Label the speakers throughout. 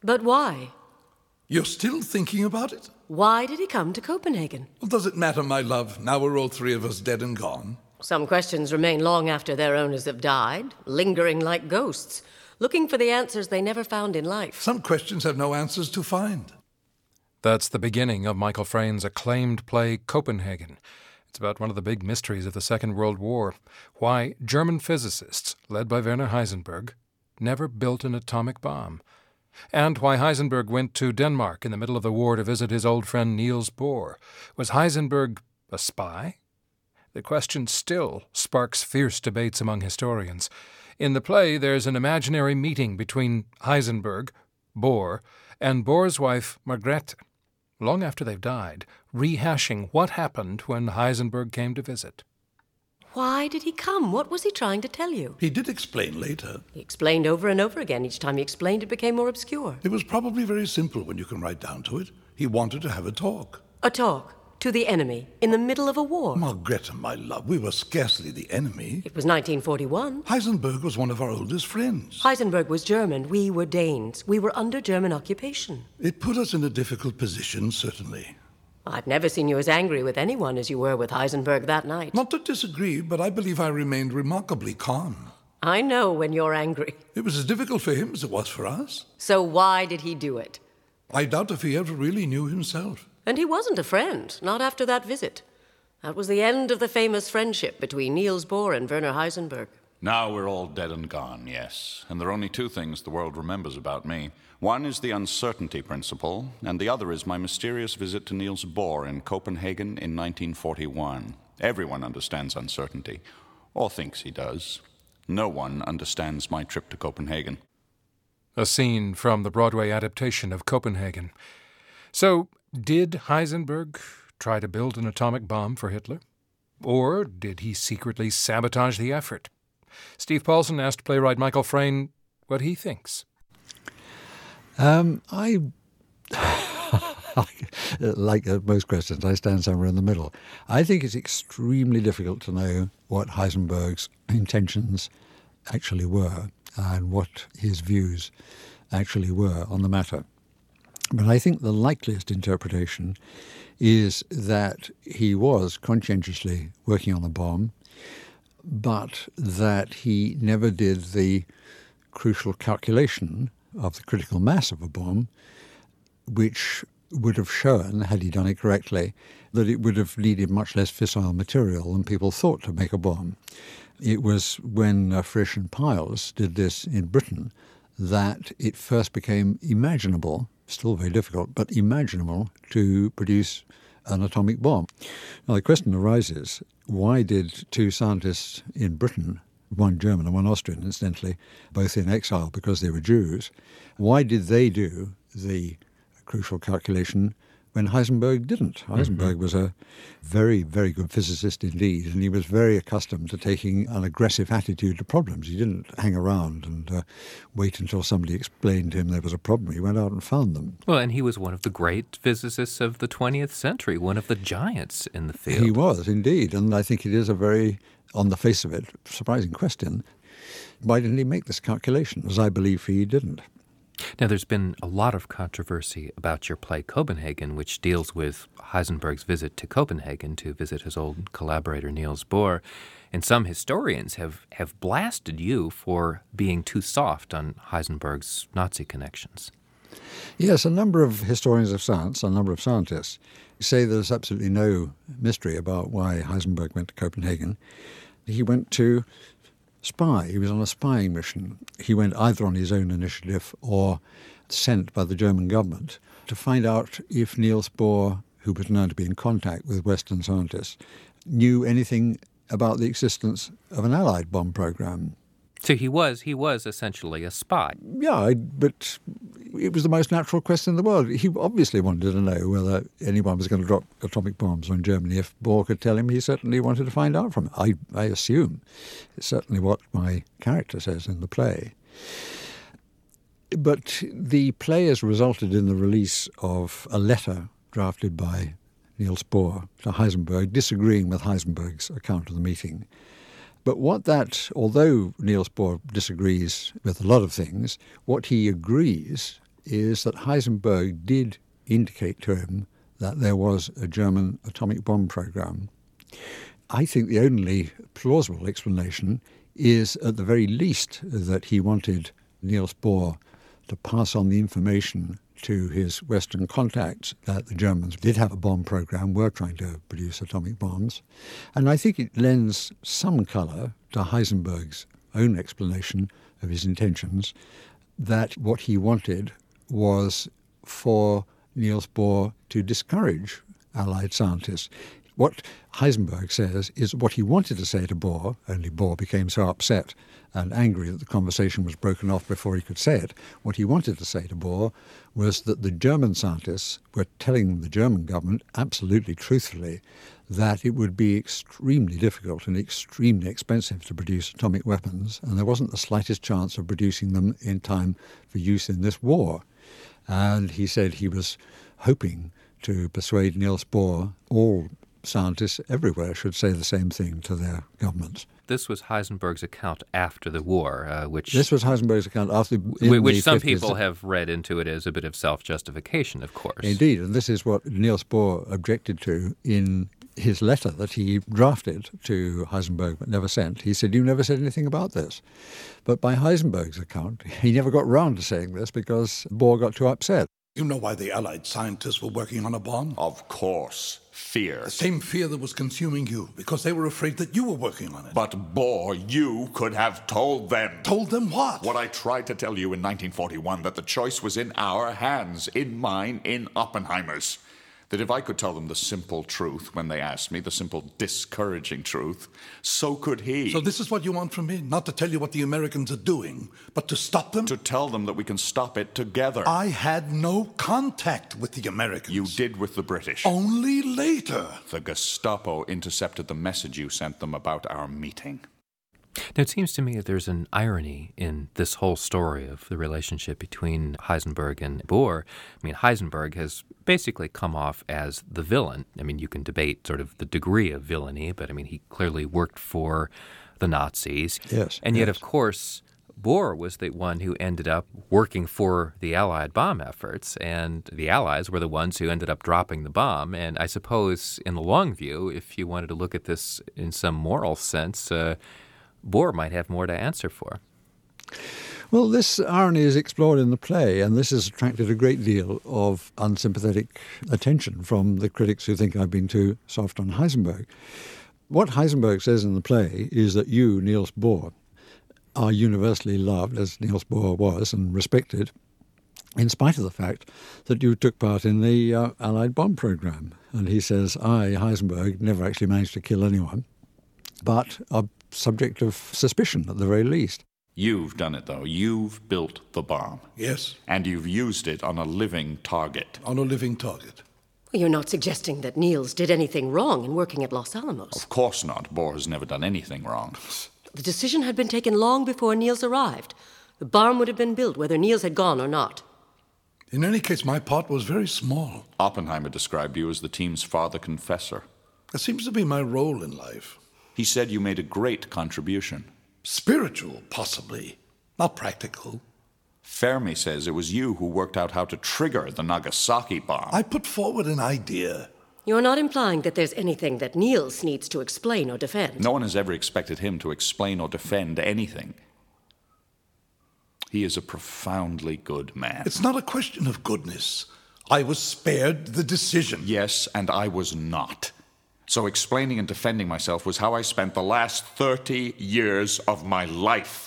Speaker 1: But why?
Speaker 2: You're still thinking about it?
Speaker 1: Why did he come to Copenhagen?
Speaker 2: Well, does it matter, my love? Now we're all three of us dead and gone.
Speaker 1: Some questions remain long after their owners have died, lingering like ghosts, looking for the answers they never found in life.
Speaker 2: Some questions have no answers to find.
Speaker 3: That's the beginning of Michael Frayn's acclaimed play Copenhagen. It's about one of the big mysteries of the Second World War, why German physicists, led by Werner Heisenberg, never built an atomic bomb, and why Heisenberg went to Denmark in the middle of the war to visit his old friend Niels Bohr. Was Heisenberg a spy? The question still sparks fierce debates among historians. In the play, there's an imaginary meeting between Heisenberg, Bohr, and Bohr's wife, Margrethe, long after they've died, rehashing what happened when Heisenberg came to visit.
Speaker 1: Why did he come? What was he trying to tell you?
Speaker 2: He did explain later.
Speaker 1: He explained over and over again. Each time he explained, it became more obscure.
Speaker 2: It was probably very simple when you can write down to it. He wanted to have a talk.
Speaker 1: A talk to the enemy in the middle of a war.
Speaker 2: Margrethe, my love, we were scarcely the enemy.
Speaker 1: It was 1941.
Speaker 2: Heisenberg was one of our oldest friends.
Speaker 1: Heisenberg was German. We were Danes. We were under German occupation.
Speaker 2: It put us in a difficult position, certainly.
Speaker 1: I've never seen you as angry with anyone as you were with Heisenberg that night.
Speaker 2: Not to disagree, but I believe I remained remarkably calm.
Speaker 1: I know when you're angry.
Speaker 2: It was as difficult for him as it was for us.
Speaker 1: So why did he do it?
Speaker 2: I doubt if he ever really knew himself.
Speaker 1: And he wasn't a friend, not after that visit. That was the end of the famous friendship between Niels Bohr and Werner Heisenberg.
Speaker 4: Now we're all dead and gone, yes. And there are only two things the world remembers about me. One is the uncertainty principle, and the other is my mysterious visit to Niels Bohr in Copenhagen in 1941. Everyone understands uncertainty, or thinks he does. No one understands my trip to Copenhagen.
Speaker 3: A scene from the Broadway adaptation of Copenhagen. So, did Heisenberg try to build an atomic bomb for Hitler? Or did he secretly sabotage the effort? Steve Paulson asked playwright Michael Frayn what he thinks.
Speaker 5: Like most questions, I stand somewhere in the middle. I think it's extremely difficult to know what Heisenberg's intentions actually were and what his views actually were on the matter. But I think the likeliest interpretation is that he was conscientiously working on a bomb, but that he never did the crucial calculation of the critical mass of a bomb, which would have shown, had he done it correctly, that it would have needed much less fissile material than people thought to make a bomb. It was when Frisch and Piles did this in Britain that it first became imaginable, still very difficult, but imaginable to produce an atomic bomb. Now the question arises, why did two scientists in Britain, one German and one Austrian incidentally, both in exile because they were Jews, why did they do the crucial calculation when Heisenberg didn't? Heisenberg was a very, very good physicist indeed, and he was very accustomed to taking an aggressive attitude to problems. He didn't hang around and wait until somebody explained to him there was a problem. He went out and found them.
Speaker 6: Well, and he was one of the great physicists of the 20th century, one of the giants in the field.
Speaker 5: He was, indeed, and I think it is a very, on the face of it, surprising question. Why didn't he make this calculation, as I believe he didn't?
Speaker 6: Now, there's been a lot of controversy about your play Copenhagen, which deals with Heisenberg's visit to Copenhagen to visit his old collaborator Niels Bohr. And some historians have blasted you for being too soft on Heisenberg's Nazi connections.
Speaker 5: Yes, a number of historians of science, a number of scientists, say there's absolutely no mystery about why Heisenberg went to Copenhagen. He went to spy. He was on a spying mission. He went either on his own initiative or sent by the German government to find out if Niels Bohr, who was known to be in contact with Western scientists, knew anything about the existence of an Allied bomb program.
Speaker 6: So he was essentially a spy.
Speaker 5: Yeah, but it was the most natural question in the world. He obviously wanted to know whether anyone was going to drop atomic bombs on Germany. If Bohr could tell him, he certainly wanted to find out from it. I assume. It's certainly what my character says in the play. But the play has resulted in the release of a letter drafted by Niels Bohr to Heisenberg, disagreeing with Heisenberg's account of the meeting. But although Niels Bohr disagrees with a lot of things, what he agrees is that Heisenberg did indicate to him that there was a German atomic bomb program. I think the only plausible explanation is, at the very least, that he wanted Niels Bohr to pass on the information to his Western contacts that the Germans did have a bomb program, were trying to produce atomic bombs. And I think it lends some colour to Heisenberg's own explanation of his intentions, that what he wanted was for Niels Bohr to discourage Allied scientists. What Heisenberg says is what he wanted to say to Bohr, only Bohr became so upset and angry that the conversation was broken off before he could say it. What he wanted to say to Bohr was that the German scientists were telling the German government absolutely truthfully that it would be extremely difficult and extremely expensive to produce atomic weapons, and there wasn't the slightest chance of producing them in time for use in this war. And he said he was hoping to persuade Niels Bohr all scientists everywhere should say the same thing to their governments.
Speaker 6: This was Heisenberg's account after the war, which...
Speaker 5: This was Heisenberg's account after...
Speaker 6: Which some people have read into it as a bit of self-justification, of course.
Speaker 5: Indeed, and this is what Niels Bohr objected to in his letter that he drafted to Heisenberg but never sent. He said, "You never said anything about this." But by Heisenberg's account, he never got round to saying this because Bohr got too upset.
Speaker 2: You know why the Allied scientists were working on a bomb?
Speaker 4: Of course. Fear.
Speaker 2: The same fear that was consuming you, because they were afraid that you were working on it.
Speaker 4: But, Bohr, you could have told them.
Speaker 2: Told them what?
Speaker 4: What I tried to tell you in 1941, that the choice was in our hands, in mine, in Oppenheimer's. That if I could tell them the simple truth when they asked me, the simple discouraging truth, so could he.
Speaker 2: So this is what you want from me? Not to tell you what the Americans are doing, but to stop them?
Speaker 4: To tell them that we can stop it together.
Speaker 2: I had no contact with the Americans.
Speaker 4: You did with the British.
Speaker 2: Only later.
Speaker 4: The Gestapo intercepted the message you sent them about our meeting.
Speaker 6: Now, it seems to me that there's an irony in this whole story of the relationship between Heisenberg and Bohr. I mean, Heisenberg has basically come off as the villain. I mean, you can debate sort of the degree of villainy, but I mean, he clearly worked for the Nazis.
Speaker 5: Yes.
Speaker 6: And yet, of course, Bohr was the one who ended up working for the Allied bomb efforts, and the Allies were the ones who ended up dropping the bomb. And I suppose, in the long view, if you wanted to look at this in some moral sense, Bohr might have more to answer for.
Speaker 5: Well, this irony is explored in the play, and this has attracted a great deal of unsympathetic attention from the critics who think I've been too soft on Heisenberg. What Heisenberg says in the play is that you, Niels Bohr, are universally loved, as Niels Bohr was, and respected, in spite of the fact that you took part in the Allied bomb program. And he says, I, Heisenberg, never actually managed to kill anyone, but are subject of suspicion at the very least.
Speaker 4: You've done it, though. You've built the bomb.
Speaker 2: Yes.
Speaker 4: And you've used it on a living target.
Speaker 2: On a living target.
Speaker 1: You're not suggesting that Niels did anything wrong in working at Los Alamos.
Speaker 4: Of course not. Bohr has never done anything wrong.
Speaker 1: The decision had been taken long before Niels arrived. The bomb would have been built whether Niels had gone or not.
Speaker 2: In any case, my part was very small.
Speaker 4: Oppenheimer described you as the team's father confessor.
Speaker 2: That seems to be my role in life.
Speaker 4: He said you made a great contribution.
Speaker 2: Spiritual, possibly. Not practical.
Speaker 4: Fermi says it was you who worked out how to trigger the Nagasaki bomb.
Speaker 2: I put forward an idea.
Speaker 1: You're not implying that there's anything that Niels needs to explain or defend.
Speaker 4: No one has ever expected him to explain or defend anything. He is a profoundly good man.
Speaker 2: It's not a question of goodness. I was spared the decision.
Speaker 4: Yes, and I was not. So explaining and defending myself was how I spent the last 30 years of my life.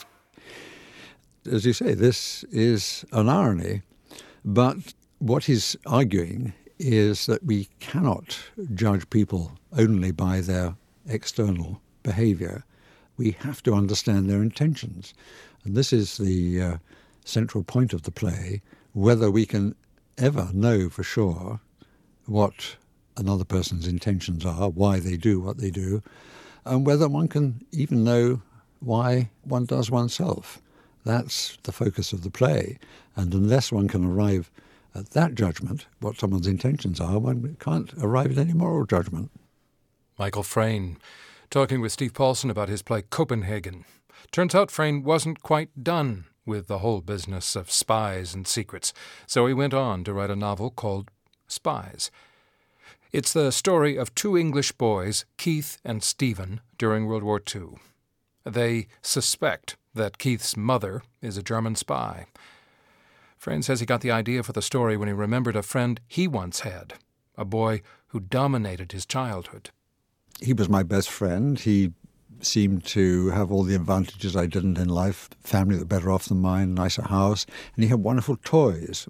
Speaker 5: As you say, this is an irony, but what he's arguing is that we cannot judge people only by their external behavior. We have to understand their intentions. And this is the central point of the play, whether we can ever know for sure what another person's intentions are, why they do what they do, and whether one can even know why one does oneself. That's the focus of the play. And unless one can arrive at that judgment, what someone's intentions are, one can't arrive at any moral judgment.
Speaker 3: Michael Frayn, talking with Steve Paulson about his play Copenhagen. Turns out Frayn wasn't quite done with the whole business of spies and secrets, so he went on to write a novel called Spies. It's the story of two English boys, Keith and Stephen, during World War II. They suspect that Keith's mother is a German spy. Frayne says he got the idea for the story when he remembered a friend he once had, a boy who dominated his childhood.
Speaker 5: He was my best friend. He seemed to have all the advantages I didn't in life. Family that were better off than mine, nicer house, and he had wonderful toys.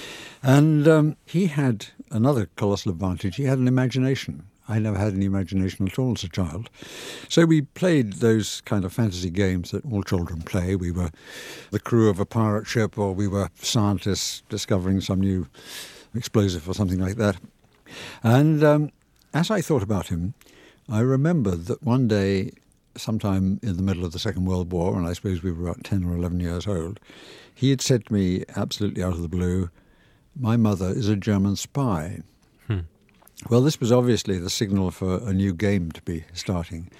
Speaker 5: And he had another colossal advantage. He had an imagination. I never had any imagination at all as a child. So we played those kind of fantasy games that all children play. We were the crew of a pirate ship, or we were scientists discovering some new explosive or something like that. And as I thought about him, I remembered that one day, sometime in the middle of the Second World War, and I suppose we were about 10 or 11 years old, he had said to me, absolutely out of the blue, "My mother is a German spy." Well, this was obviously the signal for a new game to be starting.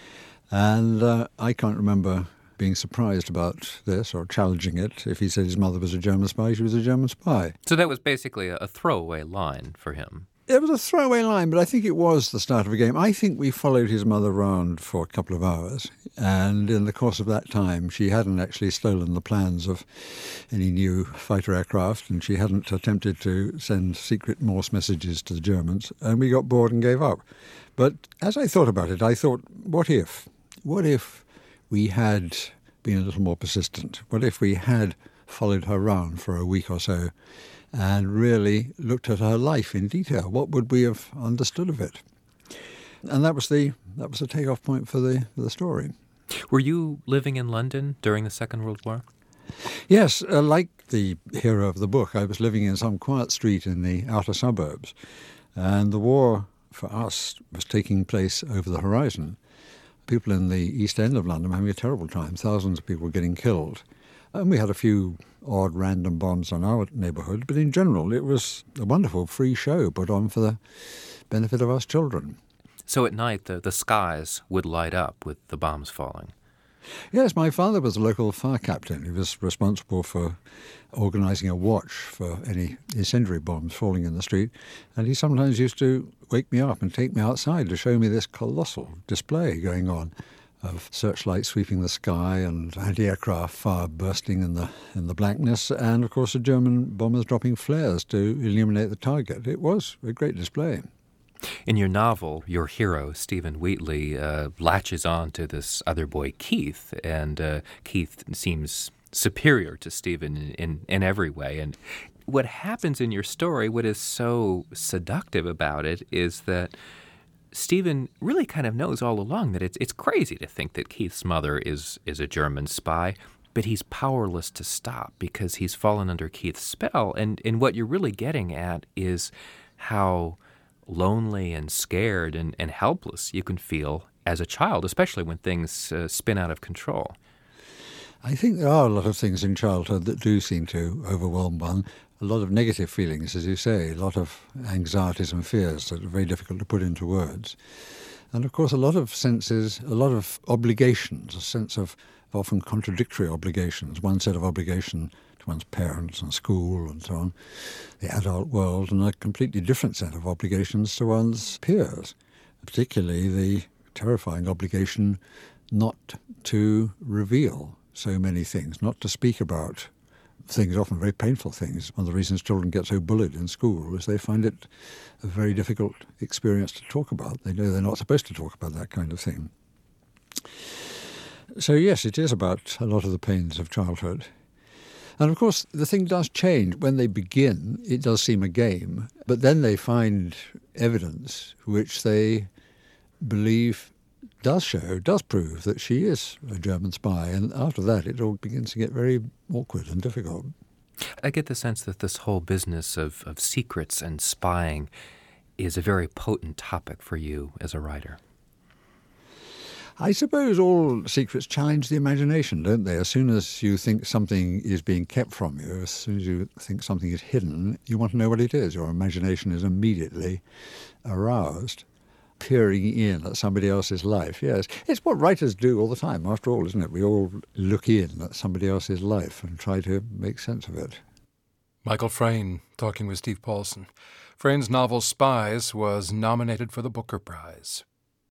Speaker 5: And I can't remember being surprised about this or challenging it. If he said his mother was a German spy, she was a German spy.
Speaker 6: So that was basically a throwaway line for him.
Speaker 5: It was a throwaway line, but I think it was the start of a game. I think we followed his mother around for a couple of hours, and in the course of that time, she hadn't actually stolen the plans of any new fighter aircraft, and she hadn't attempted to send secret Morse messages to the Germans, and we got bored and gave up. But as I thought about it, I thought, what if? What if we had been a little more persistent? What if we had followed her around for a week or so and really looked at her life in detail? What would we have understood of it? And that was the takeoff point for the story.
Speaker 6: Were you living in London during the Second World War?
Speaker 5: Yes, like the hero of the book, I was living in some quiet street in the outer suburbs, and the war for us was taking place over the horizon. People in the East End of London were having a terrible time. Thousands of people were getting killed. And we had a few odd random bombs on our neighbourhood, but in general it was a wonderful free show put on for the benefit of us children.
Speaker 6: So at night the skies would light up with the bombs falling.
Speaker 5: Yes, my father was a local fire captain. He was responsible for organising a watch for any incendiary bombs falling in the street, and he sometimes used to wake me up and take me outside to show me this colossal display going on of searchlights sweeping the sky and anti-aircraft fire bursting in the blackness, and of course the German bombers dropping flares to illuminate the target. It was a great display.
Speaker 6: In your novel, your hero, Stephen Wheatley, latches on to this other boy, Keith, and Keith seems superior to Stephen in every way. And what happens in your story, what is so seductive about it, is that Stephen really kind of knows all along that it's crazy to think that Keith's mother is a German spy, but he's powerless to stop because he's fallen under Keith's spell. And what you're really getting at is how lonely and scared and helpless you can feel as a child, especially when things spin out of control.
Speaker 5: I think there are a lot of things in childhood that do seem to overwhelm one. A lot of negative feelings, as you say, a lot of anxieties and fears that are very difficult to put into words. And of course a lot of senses, a lot of obligations, a sense of often contradictory obligations. One set of obligation to one's parents and school and so on, the adult world, and a completely different set of obligations to one's peers, particularly the terrifying obligation not to reveal so many things, not to speak about things, often very painful things. One of the reasons children get so bullied in school is they find it a very difficult experience to talk about. They know they're not supposed to talk about that kind of thing. So yes, it is about a lot of the pains of childhood. And of course, the thing does change. When they begin, it does seem a game, but then they find evidence which they believe does prove that she is a German spy, and after that it all begins to get very awkward and difficult.
Speaker 6: I get the sense that this whole business of secrets and spying is a very potent topic for you as a writer.
Speaker 5: I suppose all secrets challenge the imagination, don't they? As soon as you think something is being kept from you, as soon as you think something is hidden, you want to know what it is. Your imagination is immediately aroused. peering in at somebody else's life. Yes, it's what writers do all the time, after all, isn't it? We all look in at somebody else's life and try to make sense of it.
Speaker 3: Michael Frayn talking with Steve Paulson. Frayn's novel Spies was nominated for the Booker Prize.